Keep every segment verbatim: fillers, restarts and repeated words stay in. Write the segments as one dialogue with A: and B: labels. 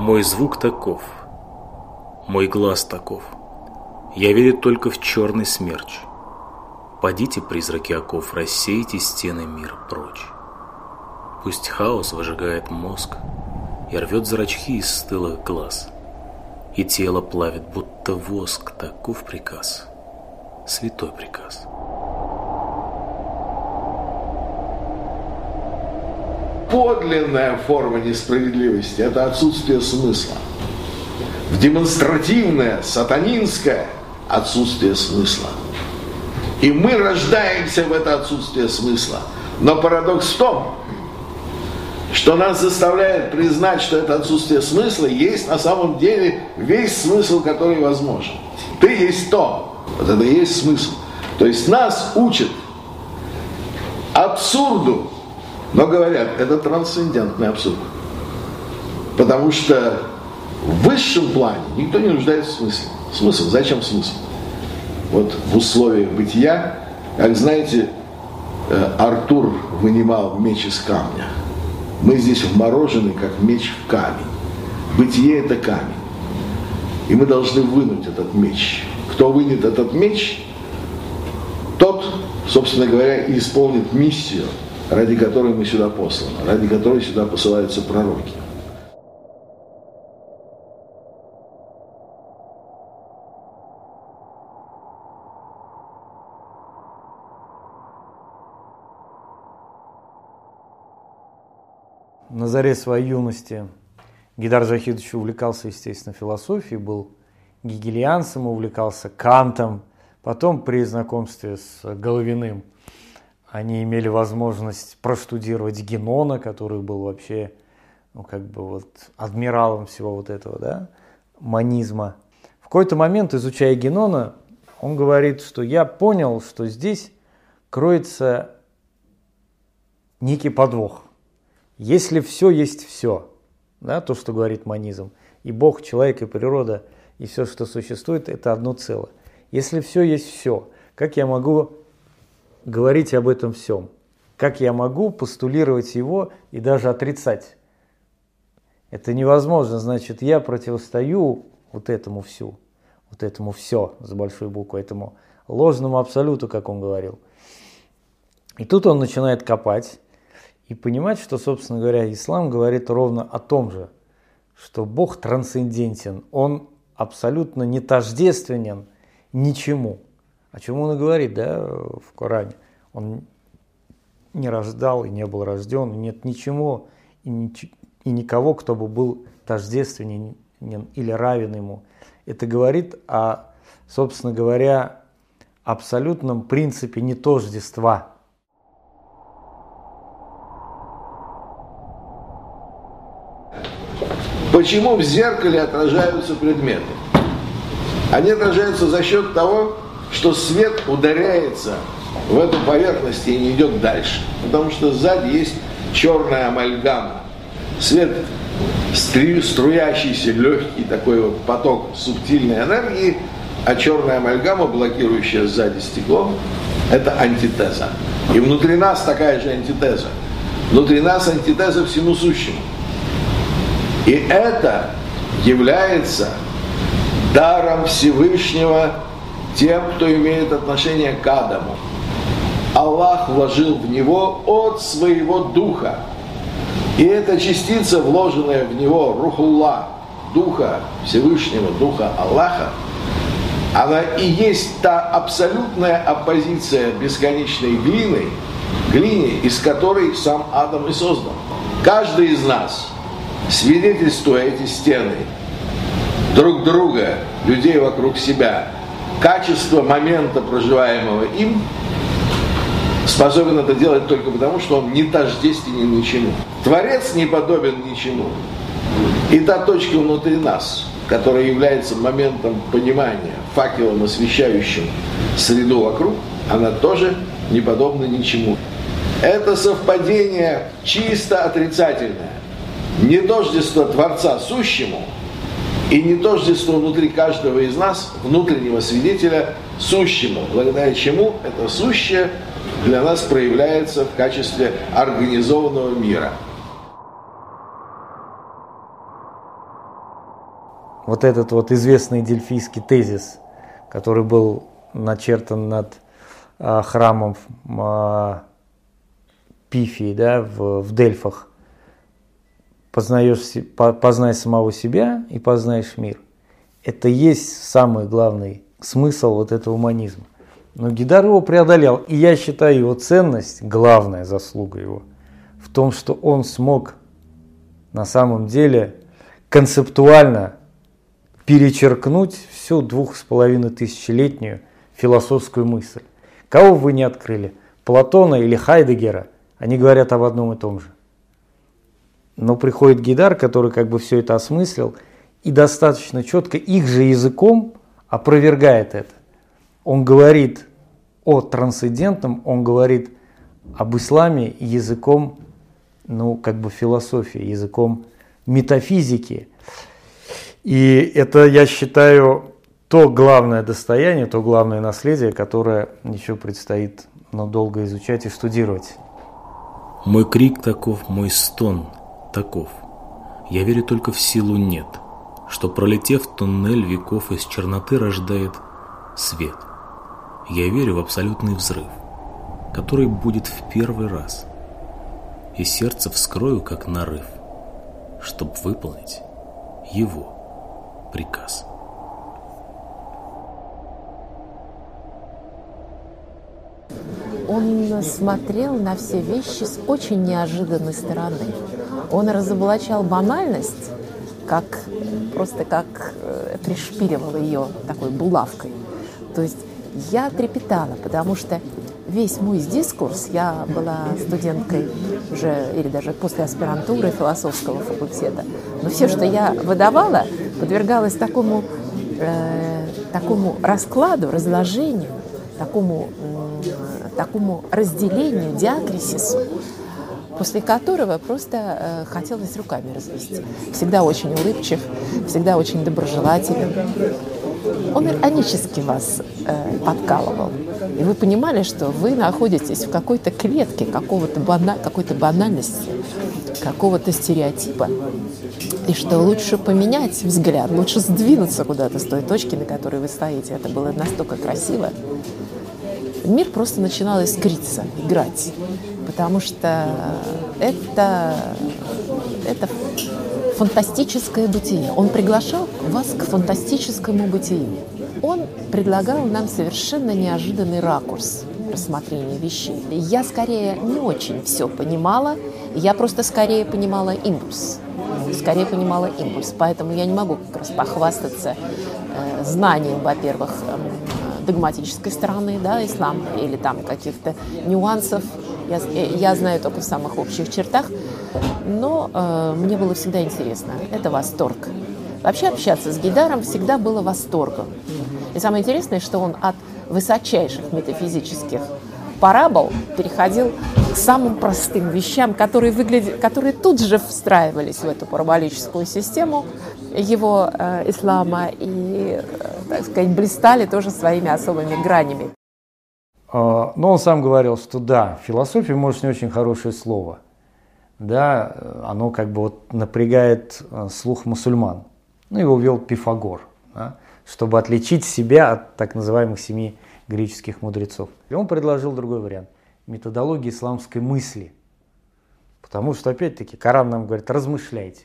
A: Мой звук таков, мой глаз таков. Я верю только в черный смерч. Падите, призраки оков, рассейте стены мира прочь. Пусть хаос выжигает мозг и рвет зрачки из стылых глаз, и тело плавит, будто воск. Таков приказ, святой приказ.
B: Подлинная форма несправедливости – это отсутствие смысла. Демонстративное, сатанинское отсутствие смысла. И мы рождаемся в это отсутствие смысла. Но парадокс в том, что нас заставляет признать, что это отсутствие смысла есть на самом деле весь смысл, который возможен. Ты есть то. Вот это и есть смысл. То есть нас учат абсурду, но говорят, это трансцендентный абсурд. Потому что в высшем плане никто не нуждается в смысле. Смысл? Зачем смысл? Вот в условиях бытия, как знаете, Артур вынимал меч из камня. Мы здесь вморожены, как меч в камень. Бытие – это камень. И мы должны вынуть этот меч. Кто вынет этот меч, тот, собственно говоря, и исполнит миссию, ради которой мы сюда посланы, ради которой сюда посылаются пророки.
C: На заре своей юности Гейдар Захидович увлекался, естественно, философией, был гегелианцем, увлекался Кантом. Потом при знакомстве с Головиным они имели возможность проштудировать Генона, который был вообще, ну, как бы вот адмиралом всего вот этого, да, монизма. В какой-то момент, изучая Генона, он говорит, что я понял, что здесь кроется некий подвох. Если все есть все, да, то, что говорит монизм, и Бог, человек, и природа, и все, что существует, это одно целое. Если все есть все, как я могу говорить об этом всем? Как я могу постулировать его и даже отрицать? Это невозможно. Значит, я противостою вот этому всю, вот этому все с большой буквы, этому ложному абсолюту, как он говорил. И тут он начинает копать и понимать, что, собственно говоря, ислам говорит ровно о том же, что Бог трансцендентен, Он абсолютно не тождественен ничему. О чем Он и говорит, да, в Коране. Он не рождал и не был рожден, и нет ничего и, нич- и никого, кто бы был тождественен или равен Ему. Это говорит о, собственно говоря, абсолютном принципе нетождества.
B: Почему в зеркале отражаются предметы? Они отражаются за счет того, что свет ударяется в эту поверхность и не идет дальше. Потому что сзади есть черная амальгама. Свет, струящийся, легкий такой вот поток субтильной энергии, а черная амальгама, блокирующая сзади стекло, это антитеза. И внутри нас такая же антитеза. Внутри нас антитеза всему сущему. И это является даром Всевышнего тем, кто имеет отношение к Адаму. Аллах вложил в него от своего духа. И эта частица, вложенная в него, Рухуллах, духа Всевышнего, духа Аллаха, она и есть та абсолютная оппозиция бесконечной глины, глине, из которой сам Адам и создан. Каждый из нас, свидетельствуя эти стены, друг друга, людей вокруг себя, качество момента, проживаемого им, способен это делать только потому, что он не тождественен ничему. Творец не подобен ничему. И та точка внутри нас, которая является моментом понимания, факелом, освещающим среду вокруг, она тоже не подобна ничему. Это совпадение чисто отрицательное. Не тождество Творца сущему и не тождество внутри каждого из нас, внутреннего свидетеля, сущему, благодаря чему это сущее для нас проявляется в качестве организованного мира.
C: вот этот вот известный дельфийский тезис, который был начертан над а, храмом а, Пифии, да, в, в Дельфах. Познаешь, познай самого себя и познаешь мир. Это и есть самый главный смысл вот этого гуманизма. Но Гейдар его преодолел. И я считаю его ценность, главная заслуга его, в том, что он смог на самом деле концептуально перечеркнуть всю двух с половиной тысячелетнюю философскую мысль. Кого вы не открыли, Платона или Хайдеггера, они говорят об одном и том же. Но приходит Гейдар, который как бы все это осмыслил и достаточно четко их же языком опровергает это. Он говорит о трансцендентном, он говорит об исламе языком, ну, как бы философии, языком метафизики. И это, я считаю, то главное достояние, то главное наследие, которое еще предстоит, ну, долго изучать и штудировать.
A: Мой крик таков, мой стон таков. Я верю только в силу нет, что, пролетев туннель веков, из черноты рождает свет. Я верю в абсолютный взрыв, который будет в первый раз, и сердце вскрою, как нарыв, чтоб выполнить его приказ.
D: Он смотрел на все вещи с очень неожиданной стороны. Он разоблачал банальность, как, просто как э, пришпиливал ее такой булавкой. То есть я трепетала, потому что весь мой дискурс, я была студенткой уже, или даже после аспирантуры философского факультета, но все, что я выдавала, подвергалось такому, э, такому раскладу, разложению, такому, э, такому разделению, диакрисису, после которого просто э, хотелось руками развести. Всегда очень улыбчив, всегда очень доброжелателен. Он иронически вас э, подкалывал. И вы понимали, что вы находитесь в какой-то клетке какого-то бана... какой-то банальности, какого-то стереотипа. И что лучше поменять взгляд, лучше сдвинуться куда-то с той точки, на которой вы стоите. Это было настолько красиво. Мир просто начинал искриться, играть. Потому что это, это фантастическое бытие. Он приглашал вас к фантастическому бытию. Он предлагал нам совершенно неожиданный ракурс рассмотрения вещей. Я скорее не очень все понимала, я просто скорее понимала импульс. Скорее понимала импульс. Поэтому я не могу как раз похвастаться э, знанием, во-первых, э, догматической стороны, да, ислама, или там каких-то нюансов. Я, я знаю только в самых общих чертах, но э, мне было всегда интересно. Это восторг. Вообще общаться с Гейдаром всегда было восторгом. И самое интересное, что он от высочайших метафизических парабол переходил к самым простым вещам, которые, выглядят, которые тут же встраивались в эту параболическую систему его э, ислама и, э, так сказать, блистали тоже своими особыми гранями.
C: Но он сам говорил, что да, философия, может, не очень хорошее слово. Да, оно как бы вот напрягает слух мусульман. Ну, его ввел Пифагор, да, чтобы отличить себя от так называемых семи греческих мудрецов. И он предложил другой вариант – методологии исламской мысли. Потому что, опять-таки, Коран нам говорит, размышляйте,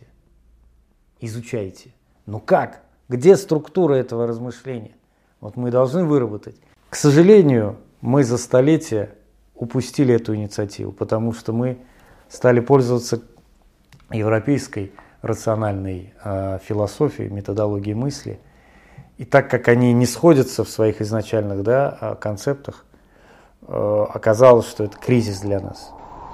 C: изучайте. Ну как? Где структура этого размышления? Вот мы должны выработать. К сожалению, мы за столетия упустили эту инициативу, потому что мы стали пользоваться европейской рациональной э, философией, методологией мысли. И так как они не сходятся в своих изначальных, да, концептах, э, оказалось, что это кризис для нас.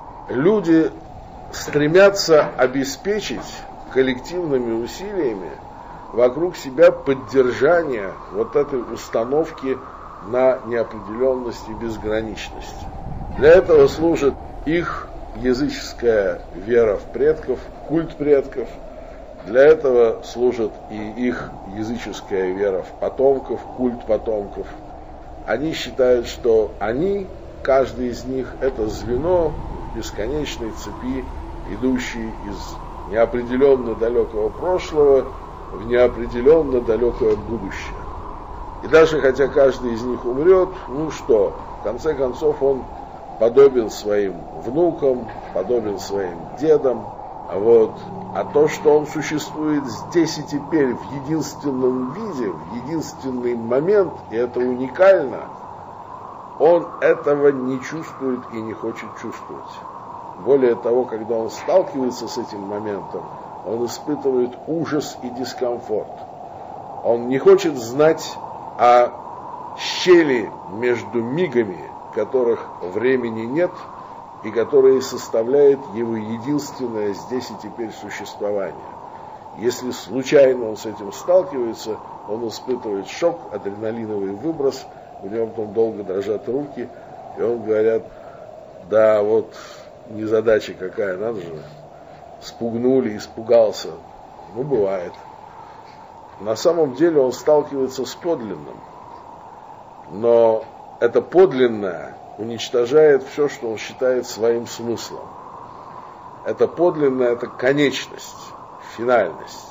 B: Люди стремятся обеспечить коллективными усилиями вокруг себя поддержание вот этой установки на неопределенность и безграничность. Для этого служит их языческая вера в предков, культ предков. Для этого служит и их языческая вера в потомков, культ потомков. Они считают, что они, каждый из них, это звено бесконечной цепи, идущей из неопределенно далекого прошлого в неопределенно далекое будущее. И даже хотя каждый из них умрет, ну что, в конце концов он подобен своим внукам, подобен своим дедам. А, вот, а то, что он существует здесь и теперь в единственном виде, в единственный момент, и это уникально, он этого не чувствует и не хочет чувствовать. Более того, когда он сталкивается с этим моментом, он испытывает ужас и дискомфорт. Он не хочет знать о щели между мигами, которых времени нет, и которые составляют его единственное здесь и теперь существование. Если случайно он с этим сталкивается, он испытывает шок, адреналиновый выброс, у него потом долго дрожат руки, и он говорят, да, вот незадача какая, надо же, спугнули, испугался. Ну, бывает. На самом деле он сталкивается с подлинным, но это подлинное уничтожает все, что он считает своим смыслом. Это подлинное, это конечность, финальность.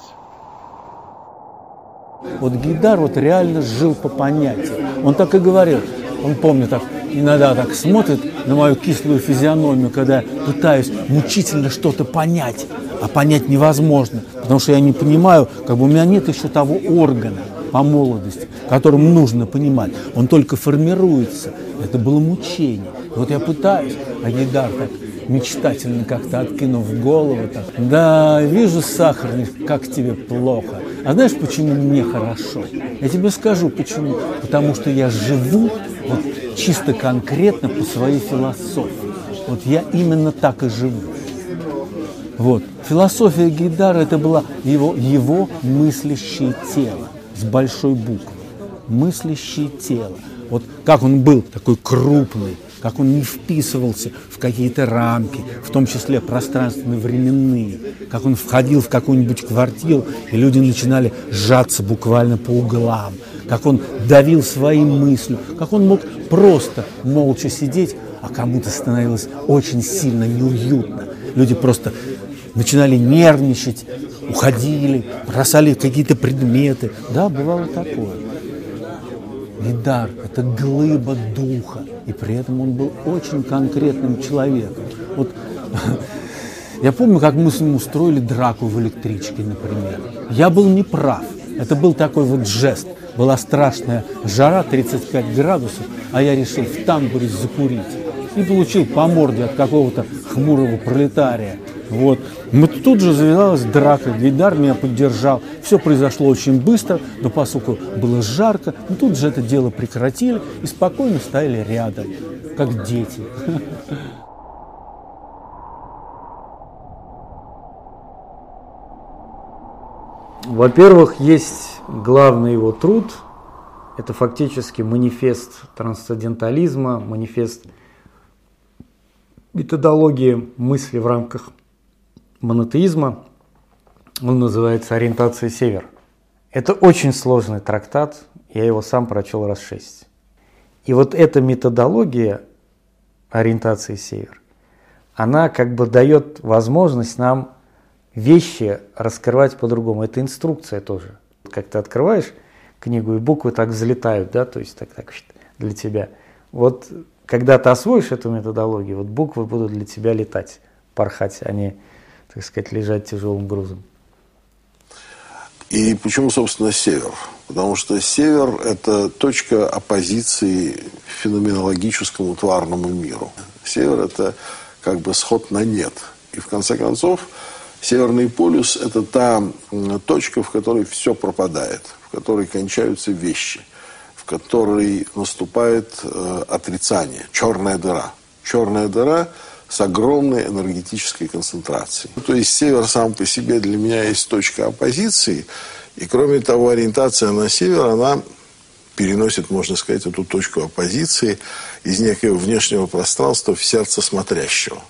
E: Вот Гайдар вот реально жил по понятиям. Он так и говорил. Он, помню, так иногда так смотрит на мою кислую физиономию, когда я пытаюсь мучительно что-то понять, а понять невозможно, потому что я не понимаю, как бы у меня нет еще того органа по молодости, которым нужно понимать. Он только формируется. Это было мучение. Вот я пытаюсь, а Гайдар так мечтательно как-то откинув голову, так, да, вижу, сахарник, как тебе плохо. А знаешь, почему мне хорошо? Я тебе скажу, почему. Потому что я живу вот чисто конкретно по своей философии. Вот я именно так и живу. Вот. Философия Гайдара — это было его, его мыслящее тело с большой буквы. Мыслящее тело. Вот как он был такой крупный, как он не вписывался в какие-то рамки, в том числе пространственно-временные, как он входил в какую-нибудь квартиру, и люди начинали сжаться буквально по углам, как он давил своей мыслью, как он мог просто молча сидеть, а кому-то становилось очень сильно неуютно. Люди просто начинали нервничать, уходили, бросали какие-то предметы. Да, бывало такое. Гайдар – это глыба духа, и при этом он был очень конкретным человеком. Вот я помню, как мы с ним устроили драку в электричке, например. Я был неправ. Это был такой вот жест. Была страшная жара, тридцать пять градусов, а я решил в тамбуре закурить. И получил по морде от какого-то хмурого пролетария. Вот. Мы тут же завязалась драка, Гайдар меня поддержал. Все произошло очень быстро, но поскольку было жарко, мы тут же это дело прекратили и спокойно стояли рядом, как дети.
C: Во-первых, есть главный его труд, это фактически манифест трансцендентализма, манифест методологии мысли в рамках монотеизма. Он называется «Ориентация Север». Это очень сложный трактат, я его сам прочел раз шесть. И вот эта методология ориентации Север, она как бы дает возможность нам вещи раскрывать по-другому. Это инструкция тоже. Как ты открываешь книгу, и буквы так взлетают, да, то есть так, так для тебя. Вот когда ты освоишь эту методологию, вот буквы будут для тебя летать, порхать, а не, так сказать, лежать тяжелым грузом.
F: И почему, собственно, север? Потому что север – это точка оппозиции феноменологическому тварному миру. Север – это как бы сход на нет. И в конце концов, Северный полюс – это та точка, в которой все пропадает, в которой кончаются вещи, в которой наступает э, отрицание, черная дыра. Черная дыра с огромной энергетической концентрацией. То есть север сам по себе для меня есть точка оппозиции, и кроме того, ориентация на север, она переносит, можно сказать, эту точку оппозиции из некого внешнего пространства в сердце смотрящего.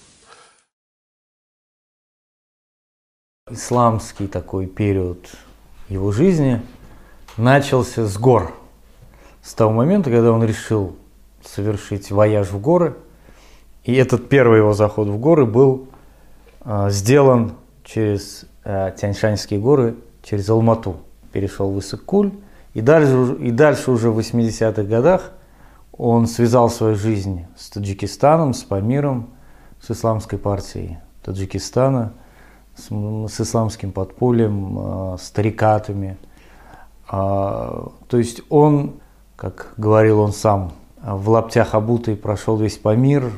C: Исламский такой период его жизни начался с гор. С того момента, когда он решил совершить вояж в горы. И этот первый его заход в горы был э, сделан через э, Тяньшаньские горы через Алмату перешел в Иссык-Куль. И дальше, и дальше уже в восьмидесятых годах он связал свою жизнь с Таджикистаном, с Памиром, с исламской партией Таджикистана, с, с исламским подпольем, с тарикатами. То есть он, как говорил он сам, в лаптях обутый прошел весь Памир,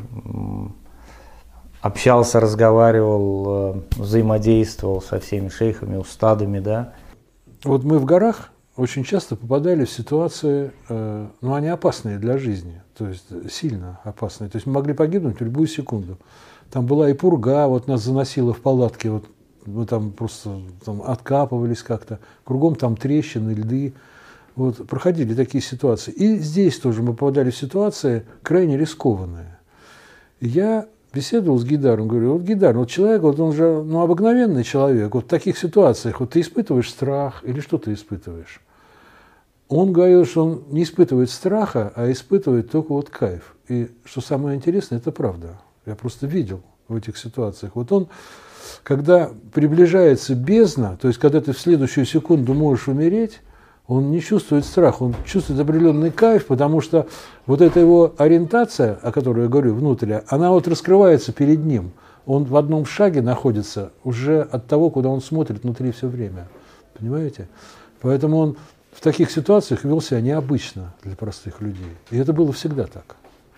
C: общался, разговаривал, взаимодействовал со всеми шейхами, устадами, да.
G: Вот мы в горах очень часто попадали в ситуации, э, ну, они опасные для жизни, то есть сильно опасные. То есть мы могли погибнуть в любую секунду. Там была и пурга, вот нас заносило в палатке, вот мы там просто там, откапывались как-то, кругом там трещины, льды. Вот, проходили такие ситуации. И здесь тоже мы попадали в ситуации крайне рискованные. И я беседовал с Гейдаром, говорю, вот Гейдар, вот человек, вот он же ну, обыкновенный человек, вот в таких ситуациях вот ты испытываешь страх или что ты испытываешь? Он говорил, что он не испытывает страха, а испытывает только вот кайф. И что самое интересное, это правда. Я просто видел в этих ситуациях. Вот он, когда приближается бездна, то есть когда ты в следующую секунду можешь умереть, он не чувствует страх, он чувствует определенный кайф, потому что вот эта его ориентация, о которой я говорю, внутренняя, она вот раскрывается перед ним. Он в одном шаге находится уже от того, куда он смотрит внутри все время. Понимаете? Поэтому он в таких ситуациях вел себя необычно для простых людей. И это было всегда так.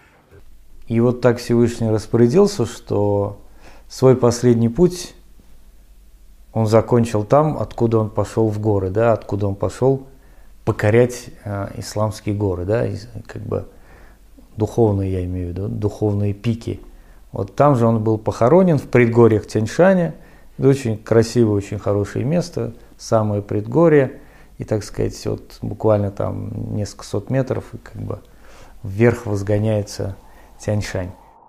C: И вот так Всевышний распорядился, что свой последний путь он закончил там, откуда он пошел в горы, да, откуда он пошел покорять э, исламские горы, да, и, как бы духовные, я имею в виду, духовные пики. Вот там же он был похоронен в предгорьях Тянь-Шаня. Это очень красивое, очень хорошее место, самое предгорье. И, так сказать, вот буквально там несколько сот метров, и как бы вверх возгоняется Тянь-Шань.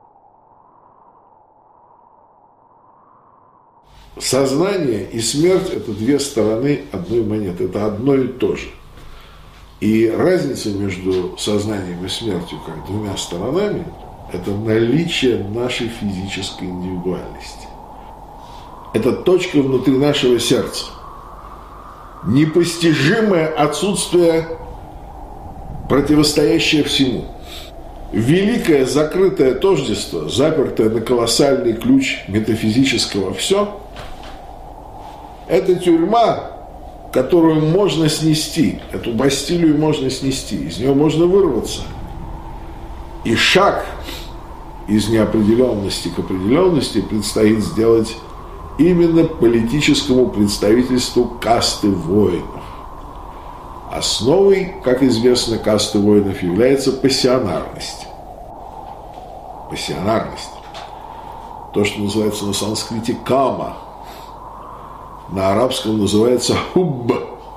B: Сознание и смерть – это две стороны одной монеты, это одно и то же. И разница между сознанием и смертью как двумя сторонами – это наличие нашей физической индивидуальности. Это точка внутри нашего сердца. Непостижимое отсутствие, противостоящее всему. Великое закрытое тождество, запертое на колоссальный ключ метафизического «все», это тюрьма, которую можно снести, эту Бастилию можно снести, из нее можно вырваться. И шаг из неопределенности к определенности предстоит сделать именно политическому представительству касты воинов. Основой, как известно, касты воинов является пассионарность. Пассионарность. То, что называется на санскрите кама, на арабском называется хубб.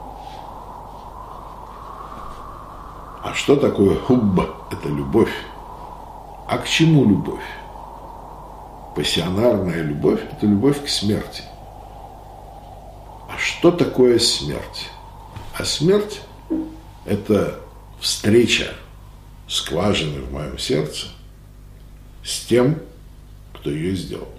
B: А что такое хубб? Это любовь. А к чему любовь? Пассионарная любовь – это любовь к смерти. А что такое смерть? А смерть – это встреча скважины в моем сердце с тем, кто ее сделал.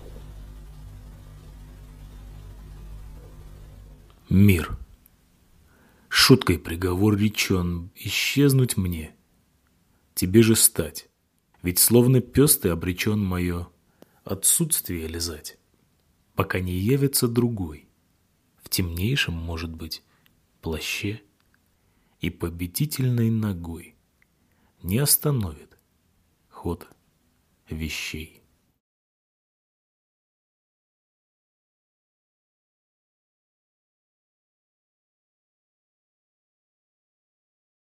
A: Мир. Шуткой приговор речен исчезнуть мне, тебе же стать, ведь словно пес ты обречен мое отсутствие лизать, пока не явится другой, в темнейшем, может быть, плаще и победительной ногой не остановит ход вещей.